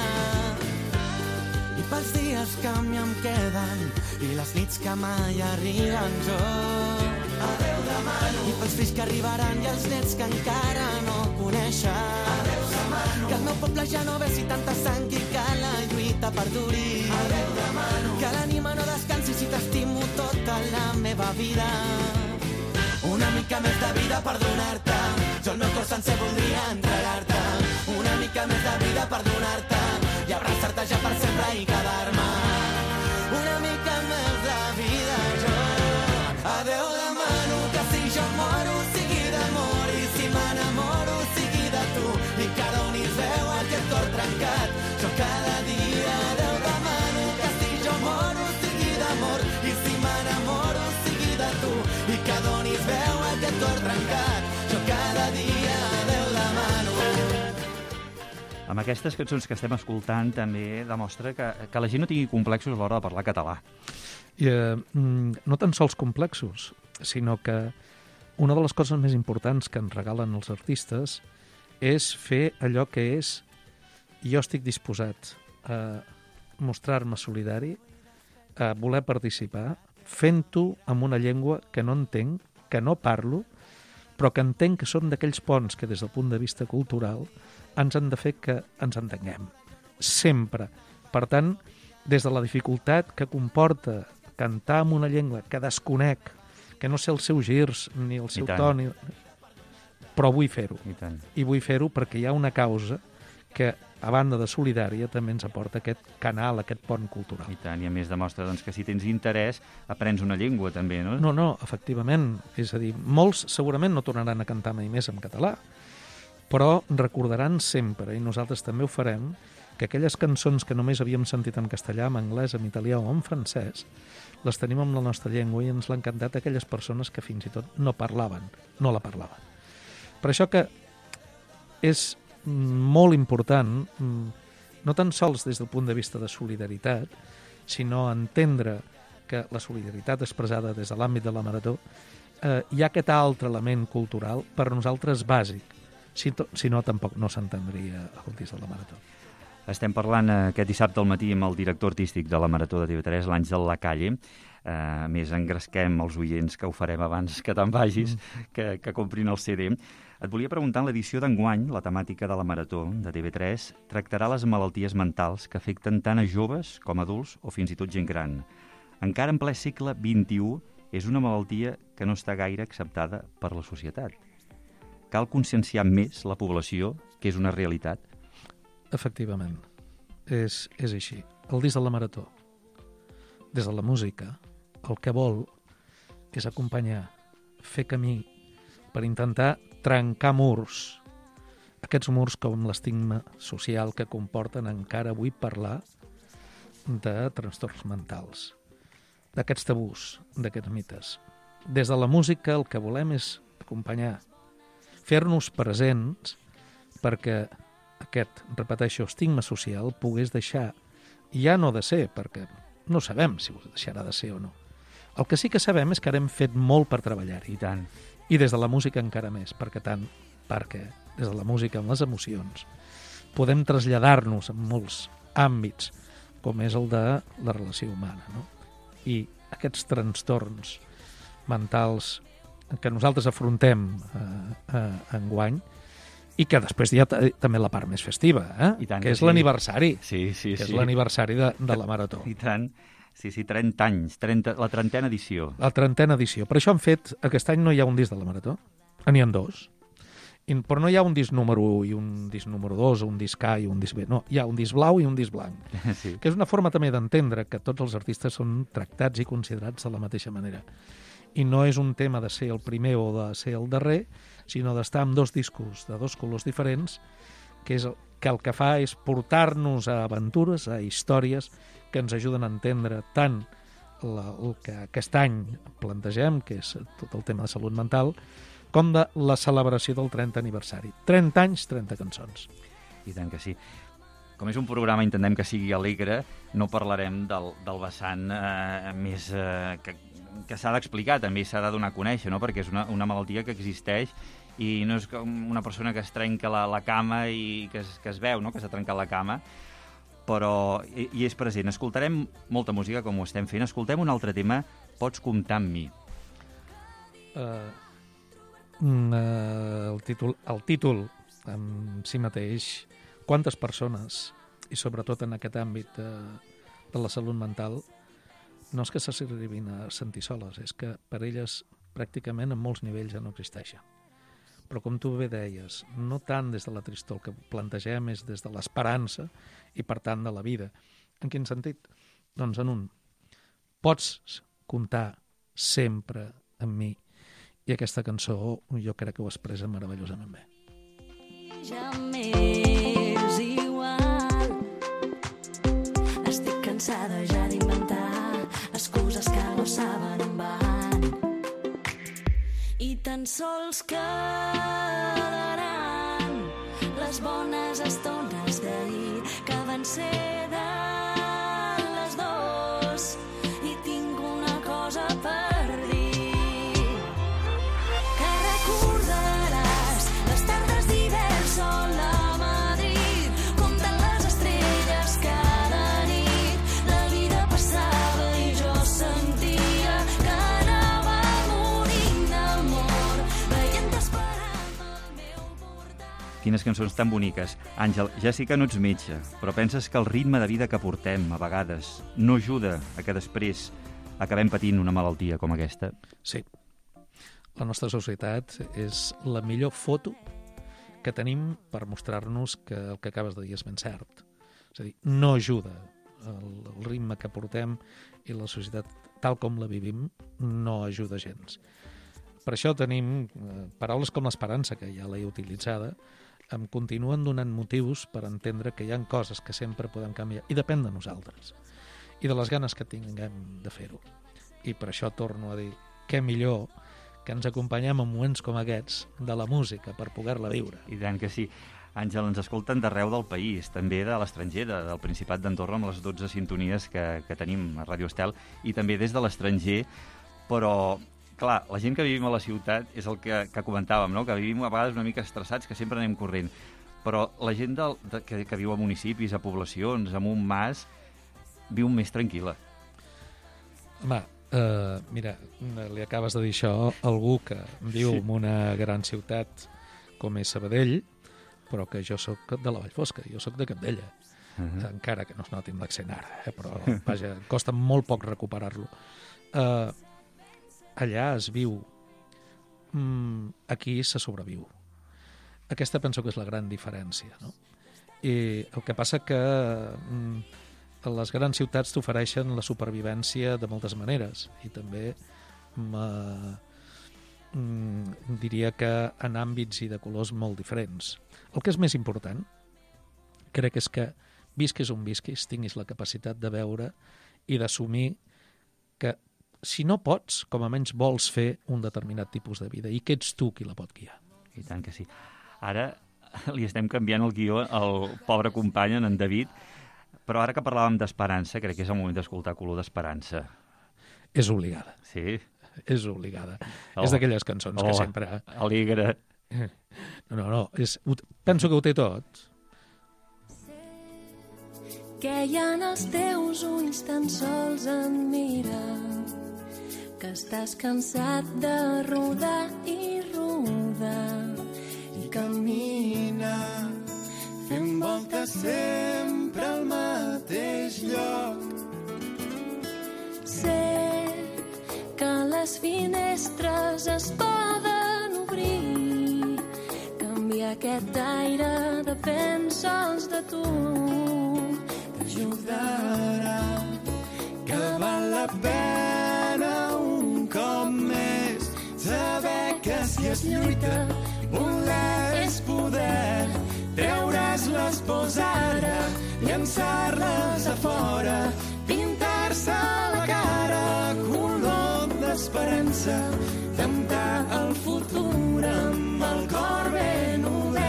I pels dies que a mi em queden i les nits que mai arriben jo. Adéu demano. I pels fills que arribaran i els nets que encara no coneixen. Adéu demano. Que el meu poble ja no vegi tanta sang i que la lluita perduri. Adéu demano. Que l'ànima no descansi si t'estimo tota la meva vida. Una mica més de vida per donar-te, jo el meu cor sencer voldria entregar-te. Una mica més de vida per donar-te i abraçar-te ja per sempre i quedar-me. Una mica més de vida jo. Adéu demano, que si jo moro sigui d'amor i si m'enamoro sigui de tu i cada un hi veu aquest cor trencat. Jo cada dia adéu demano, que si jo moro sigui d'amor i si m'enamoro sigui de tu i cada un hi veu aquest cor trencat. Jo cada dia adéu demano. Amb aquestes cançons que estem escoltant també demostra que, que la gent no tingui complexos a l'hora de parlar català. I, eh, no tan sols complexos, sinó que una de les coses més importants que ens regalen els artistes és fer allò que és jo estic disposat a mostrar-me solidari, a voler participar, fent-ho amb una llengua que no entenc, que no parlo, però que entenc que són d'aquells ponts que des del punt de vista cultural ens han de fer que ens entenguem. Sempre. Per tant, des de la dificultat que comporta cantar en una llengua que desconec, que no sé els seus girs ni el seu to, ni... però vull fer-ho. I tant. I vull fer-ho perquè hi ha una causa que, a banda de solidària, també ens aporta aquest canal, aquest pont cultural. I tant, i a més demostra doncs, que si tens interès aprens una llengua també, no? No, no, efectivament. És a dir, molts segurament no tornaran a cantar mai més en català, però recordaran sempre, i nosaltres també ho farem, que aquelles cançons que només havíem sentit en castellà, en anglès, en italià o en francès, les tenim en la nostra llengua i ens l'han cantat aquelles persones que fins i tot no parlaven, no la parlaven. Per això que és molt important, no tan sols des del punt de vista de solidaritat, sinó entendre que la solidaritat expressada des de l'àmbit de la marató, eh, hi ha aquest altre element cultural per nosaltres bàsic. Si, to, si no, tampoc no s'entendria el disc de la marató. Estem parlant eh, aquest dissabte al matí amb el director artístic de la Marató de T V tres, l'Àngel Lacalle. Eh, a més, engresquem els oients, que ho farem abans que te'n vagis, mm. que, que comprin el C D. Et volia preguntar, en l'edició d'enguany, la temàtica de la Marató de T V tres tractarà les malalties mentals que afecten tant a joves com a adults o fins i tot gent gran. Encara en ple segle vint-i-u és una malaltia que no està gaire acceptada per la societat. Cal conscienciar més la població que és una realitat? Efectivament, és, és així. El disc de la Marató, des de la música, el que vol és acompanyar, fer camí, per intentar trencar murs. Aquests murs com l'estigma social que comporten encara avui parlar de trastorns mentals, d'aquests tabús, d'aquests mites. Des de la música el que volem és acompanyar, fer-nos presents perquè aquest, repeteixo, estigma social pogués deixar, ja no de ser, perquè no sabem si ho deixarà de ser o no. El que sí que sabem és que ara hem fet molt per treballar-hi. I tant. I des de la música encara més, perquè tant, perquè des de la música amb les emocions podem traslladar-nos en molts àmbits, com és el de la relació humana, no? I aquests trastorns mentals que nosaltres afrontem eh, eh, enguany, i que després hi ha també la part més festiva, eh? I tant que, que és sí. l'aniversari, sí, sí, que sí. és l'aniversari de, de la Marató. I tant. Sí, sí, trenta anys, trenta, la trentena edició. La trentena edició. Per això han fet, aquest any no hi ha un disc de la Marató, n'hi ha dos. I, però no hi ha un disc número u i un disc número dos, o un disc A i un disc B. No, hi ha un disc blau i un disc blanc. Sí. Que és una forma també d'entendre que tots els artistes són tractats i considerats de la mateixa manera. I no és un tema de ser el primer o de ser el darrer, sinó d'estar amb dos discos de dos colors diferents, que és el que el que fa és portar-nos a aventures, a històries que ens ajuden a entendre tant la, el que aquest any plantegem, que és tot el tema de salut mental, com de la celebració del trentè aniversari. trenta anys, trenta cançons. I tant que sí. Com és un programa, intentem que sigui alegre, no parlarem del, del vessant eh, més eh, que, que s'ha d'explicar, també s'ha de donar a conèixer, no? Perquè és una, una malaltia que existeix i no és com una persona que es trenca la, la cama i que es, que es veu, no? Que s'ha trencat la cama, però hi, hi és present. Escoltarem molta música, com ho estem fent. Escoltem un altre tema, Pots comptar amb mi. Uh, uh, el títol, el títol en si mateix, quantes persones, i sobretot en aquest àmbit de, de la salut mental, no és que s'arribin a sentir soles, és que per elles pràcticament en molts nivells ja no existeixen. Però com tu bé deies, no tant des de la tristor, el que plantegem és des de l'esperança i per tant de la vida. En quin sentit? Doncs en un. Pots comptar sempre amb mi. I aquesta cançó jo crec que ho expressa meravellosament bé. Ja m'és igual. Estic cansada ja d'inventar excuses que no saben on van. I tan sols quedaran les bones estones d'ahir que van ser de les dos i tinc una cosa per dir que recordaràs les tardes d'hivern sol a Madrid comptant les estrelles cada nit la vida passava i jo sentia que anava morint d'amor veient esperant el meu portal. Quines cançons tan boniques. Àngel, ja sé que no ets metge, però penses que el ritme de vida que portem, a vegades, no ajuda a que després acabem patint una malaltia com aquesta? Sí. La nostra societat és la millor foto que tenim per mostrar-nos que el que acabes de dir és ben cert. És a dir, no ajuda el, el ritme que portem i la societat tal com la vivim no ajuda gens. Per això tenim eh, paraules com l'esperança, que ja l'he utilitzada, em continuen donant motius per entendre que hi ha coses que sempre podem canviar i depèn de nosaltres i de les ganes que tinguem de fer-ho. I per això torno a dir, què millor que ens acompanyem en moments com aquests de la música per poder-la viure. I tant que sí. Àngel, ens escolten d'arreu del país, també de l'estranger, de, del Principat d'Andorra, amb les dotze sintonies que, que tenim a Ràdio Estel, i també des de l'estranger, però, clar, la gent que vivim a la ciutat és el que, que comentàvem, no? Que vivim a vegades una mica estressats, que sempre anem corrent, però la gent del, de, que, que viu a municipis, a poblacions, en un mas, viu més tranquil·la. Home, uh, mira, li acabes de dir això a algú que viu sí. en una gran ciutat com és Sabadell, però que jo sóc de la Vall Fosca, jo sóc de Capdella, uh-huh. encara que no es noti amb l'accent ara, eh? Però vaja, costa molt poc recuperar-lo. Uh, allà es viu, mm, aquí se sobreviu. Aquesta penso que és la gran diferència, no? I el que passa que mm, les grans ciutats t'ofereixen la supervivència de moltes maneres i també mm, mm, diria que en àmbits i de colors molt diferents. El que és més important, crec, és que visquis on visquis, tinguis la capacitat de veure i d'assumir que si no pots, com a menys vols fer un determinat tipus de vida i que ets tu qui la pot guiar. I tant que sí. Ara li estem canviant el guió al pobre company, en David, però ara que parlàvem d'esperança, crec que és el moment d'escoltar Color d'Esperança. És obligada. Sí? És obligada. Oh. És d'aquelles cançons oh. que sempre... Alegre. No, no, no. És... Penso que ho té tot. Que hi ha en els teus ulls tan sols en mirar, que estàs cansat de rodar i rodar i camina fent voltes sempre al mateix lloc. Sé que les finestres es poden obrir, canviar aquest aire depèn sols de tu. T'ajudarà, que val la pena un cop més saber que si es lluita voler és poder. Treuràs les pors ara, llançar-les a fora, pintar-se la cara color d'esperança, temptar el futur amb el cor ben obert.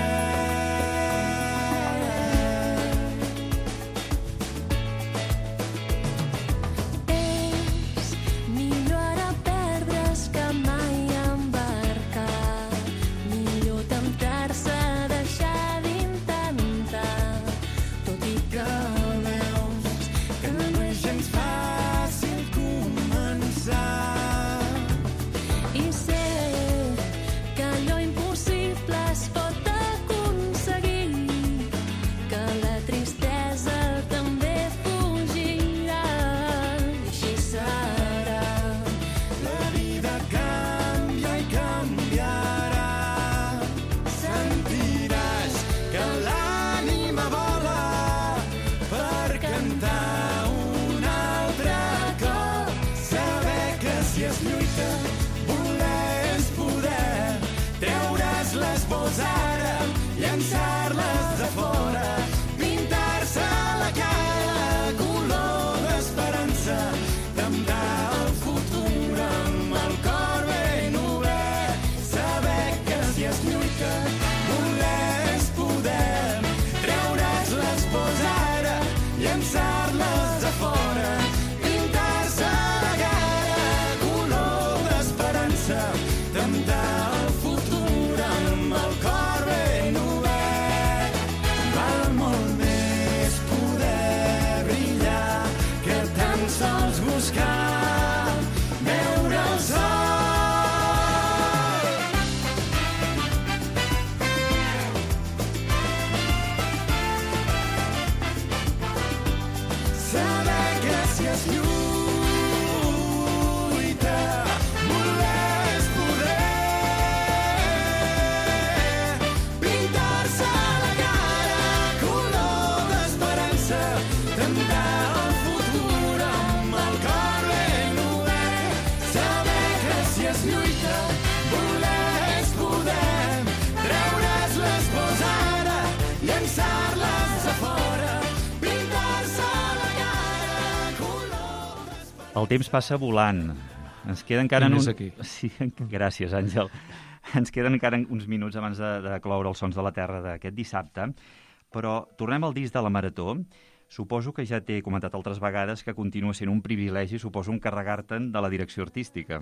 És millor ara perdre's que mai embarcar, millor temptar-se a deixar d'intentar, tot i que veus que no és gens fàcil començar. I sé que allò impossible es pot aconseguir, que la tristesa també fugirà, i així serà. La vida canvia i canviarà. Sentiràs que l'ànima vola per cantar un altre cop, saber que si es lluita voler és poder. Treuràs les pors ara, llançar-les a fora, pintar-se la cara color d'esperança, temptar el futur amb el cor ben obert. Saber que si es lluita voler és poder. Treuràs les pors ara, llançar-les a fora, pintar-se la cara color d'esperança, temptar el futur amb el cor ben obert. Val molt més poder brillar que tan sols buscar veure el sol. Saber que si es lluita voler és poder. Pintar-se la cara color d'esperança, temptar el futur amb el cor ben obert. Saber que si es lluita voler és poder. Treuràs les pors ara, El temps passa volant. Ens queda encara... I en més un... aquí. Sí, gràcies, Àngel. Ens queden encara uns minuts abans de, de cloure els Sons de la Terra d'aquest dissabte, però tornem al disc de la Marató. Suposo que ja t'he comentat altres vegades que continua sent un privilegi, suposo, encarregar-te'n de la direcció artística.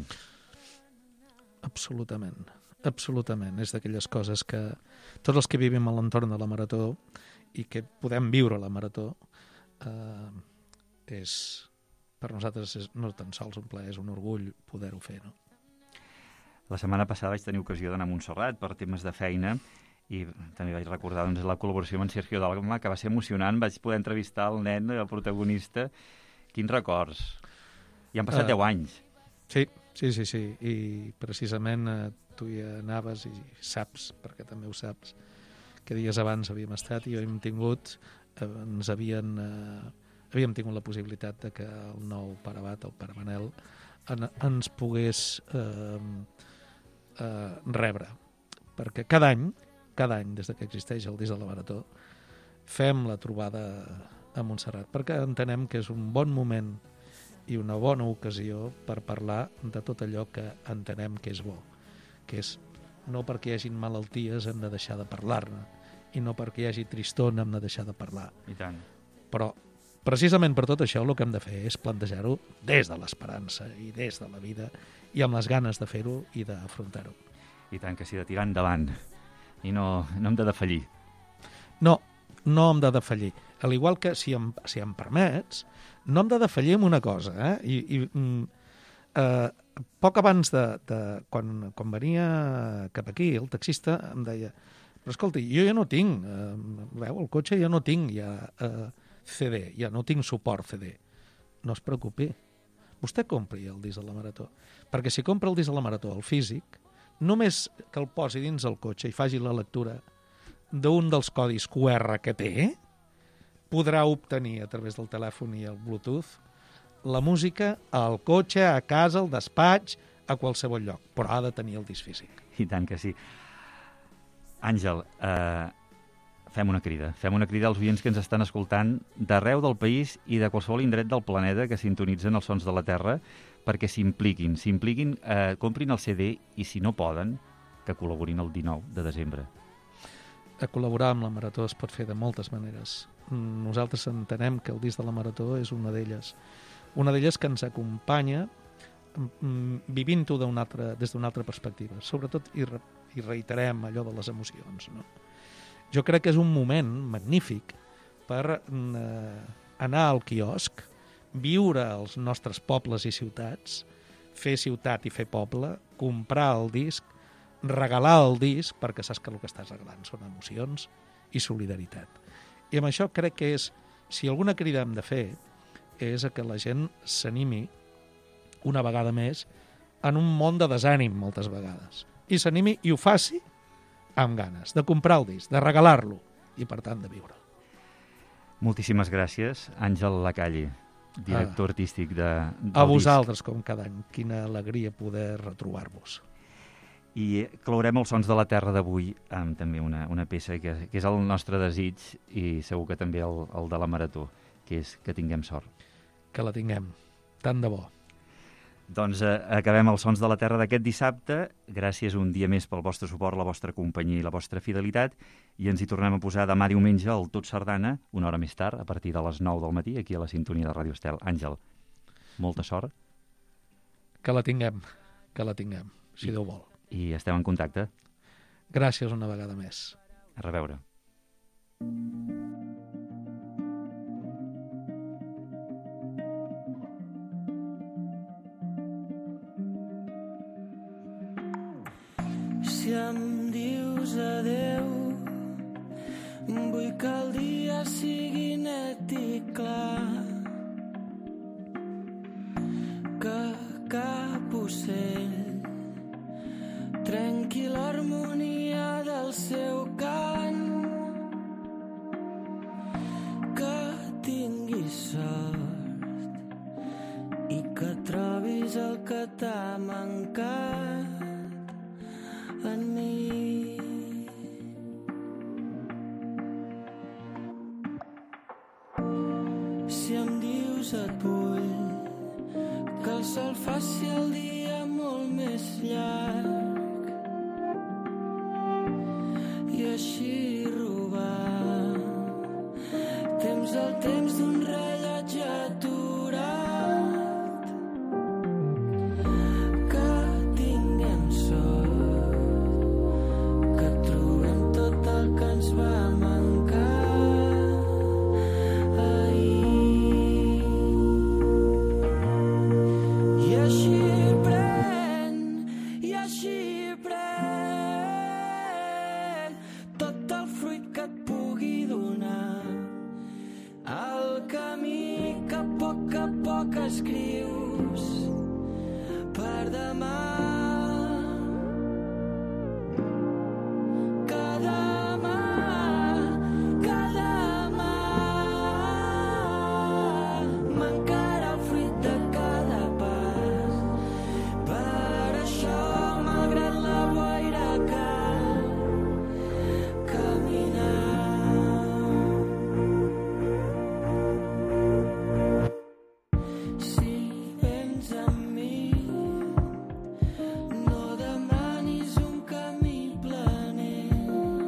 Absolutament, absolutament. És d'aquelles coses que tots els que vivim a l'entorn de la Marató i que podem viure la Marató, eh, és, per nosaltres és, no tan sols un plaer, és un orgull poder-ho fer, no? La setmana passada vaig tenir ocasió d'anar a Montserrat per temes de feina i també vaig recordar doncs, la col·laboració amb en Sergio Dalma, que va ser emocionant. Vaig poder entrevistar el nen, el protagonista. Quins records. I han passat uh, deu anys. Sí, sí, sí, sí. I precisament uh, tu hi anaves i saps, perquè també ho saps, que dies abans havíem estat i hem tingut, eh, ens havien, eh, havíem tingut la possibilitat de que el nou pare Abat, el pare Manel, en, ens pogués eh, eh, rebre. Perquè cada any, cada any, des que existeix el disc de la Marató, fem la trobada a Montserrat, perquè entenem que és un bon moment i una bona ocasió per parlar de tot allò que entenem que és bo, que és no perquè hi hagin malalties hem de deixar de parlar-ne, i no perquè hi hagi tristor hem de deixar de parlar. I tant. Però precisament per tot això el que hem de fer és plantejar-ho des de l'esperança i des de la vida i amb les ganes de fer-ho i d'afrontar-ho. I tant, que sí, de tirar endavant. I no, no hem de defallir. No, no hem de defallir. Al igual que, si em, si em permets, no hem de defallir en una cosa. Eh? I, i, eh, poc abans de... de quan, quan venia cap aquí, el taxista em deia però escolti, jo ja no tinc, eh, veu, el cotxe ja no tinc ja eh, C D, ja no tinc suport C D. No es preocupi. Vostè compri el disc de la Marató. Perquè si compra el disc de la Marató, el físic, només que el posi dins el cotxe i faci la lectura d'un dels codis Q R que té, podrà obtenir a través del telèfon i el Bluetooth la música al cotxe, a casa, al despatx, a qualsevol lloc, però ha de tenir el disc físic. I tant que sí. Àngel, eh, fem una crida. Fem una crida als oients que ens estan escoltant d'arreu del país i de qualsevol indret del planeta que sintonitzen els Sons de la Terra perquè s'impliquin, s'impliquin, eh, comprin el C D i, si no poden, que col·laborin el dinou de desembre. A col·laborar amb la Marató es pot fer de moltes maneres. Nosaltres entenem que el disc de la Marató és una d'elles. Una d'elles que ens acompanya vivint-ho d'una altra, des d'una altra perspectiva. Sobretot, i, re, i reiterem allò de les emocions, no? Jo crec que és un moment magnífic per eh, anar al quiosc, viure als nostres pobles i ciutats, fer ciutat i fer poble, comprar el disc, regalar el disc, perquè saps que el que estàs regalant són emocions i solidaritat. I amb això crec que és, si alguna crida hem de fer, és a que la gent s'animi una vegada més en un món de desànim moltes vegades. I s'animi i ho faci amb ganes, de comprar el disc, de regalar-lo i, per tant, de viure. Moltíssimes gràcies, Àngel Lacalle, director ah, artístic de, del A vosaltres, disc. Com cada any. Quina alegria poder retrobar-vos. I clourem els Sons de la Terra d'avui amb també una, una peça que, que és el nostre desig i segur que també el, el de la Marató, que és que tinguem sort. Que la tinguem. Tant de bo. Doncs eh, acabem els Sons de la Terra d'aquest dissabte. Gràcies un dia més pel vostre suport, la vostra companyia i la vostra fidelitat. I ens hi tornem a posar demà diumenge al Tot Sardana, una hora més tard, a partir de les nou del matí, aquí a la sintonia de Ràdio Estel. Àngel, molta sort. Que la tinguem, que la tinguem, si I, Déu vol. I estem en contacte. Gràcies una vegada més. A reveure. Si em dius adeu, vull que el dia sigui net i clar, que cap ocell trenqui l'harmonia del seu cant, que tinguis sort i que trobis el que t'ha mancat en mi. Si em dius et vull el sol faci el dia molt més llarg i així robar temps al temps d'un rellotge aturat. Que tinguem sort, que trobem tot el que ens va mancar ahir. I així pren, i així pren tot el fruit que et pugui donar el camí que a poc a poc escrius per demà. Que demà, que demà mancarà el fruit de cada pas. Per això, malgrat la boira, cal caminar. Si vens amb mi, no demanis un camí planer,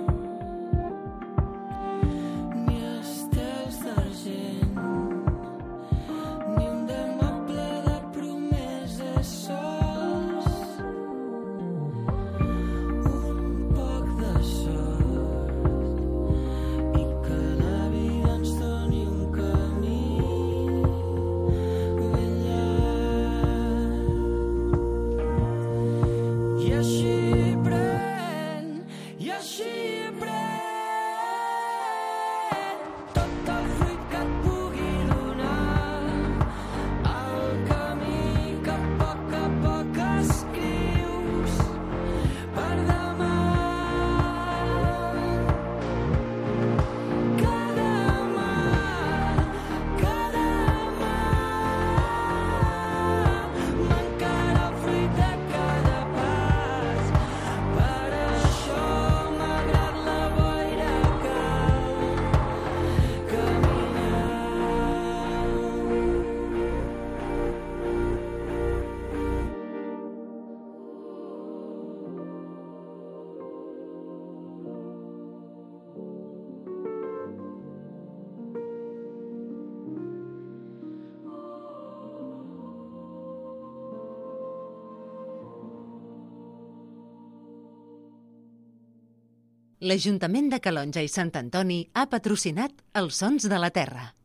ni estels d'argent, ni un demà ple de promeses sols. Un poc de sort i que la vida ens doni un camí ben llarg. I així pren, i així pren tot el fruit que et pugui donar el camí que a poc a poc escrius per demà. Que demà, que demà mancarà el fruit de cada pas. Per això, malgrat la boira, cal caminar. L'Ajuntament de Calonja i Sant Antoni ha patrocinat els Sons de la Terra.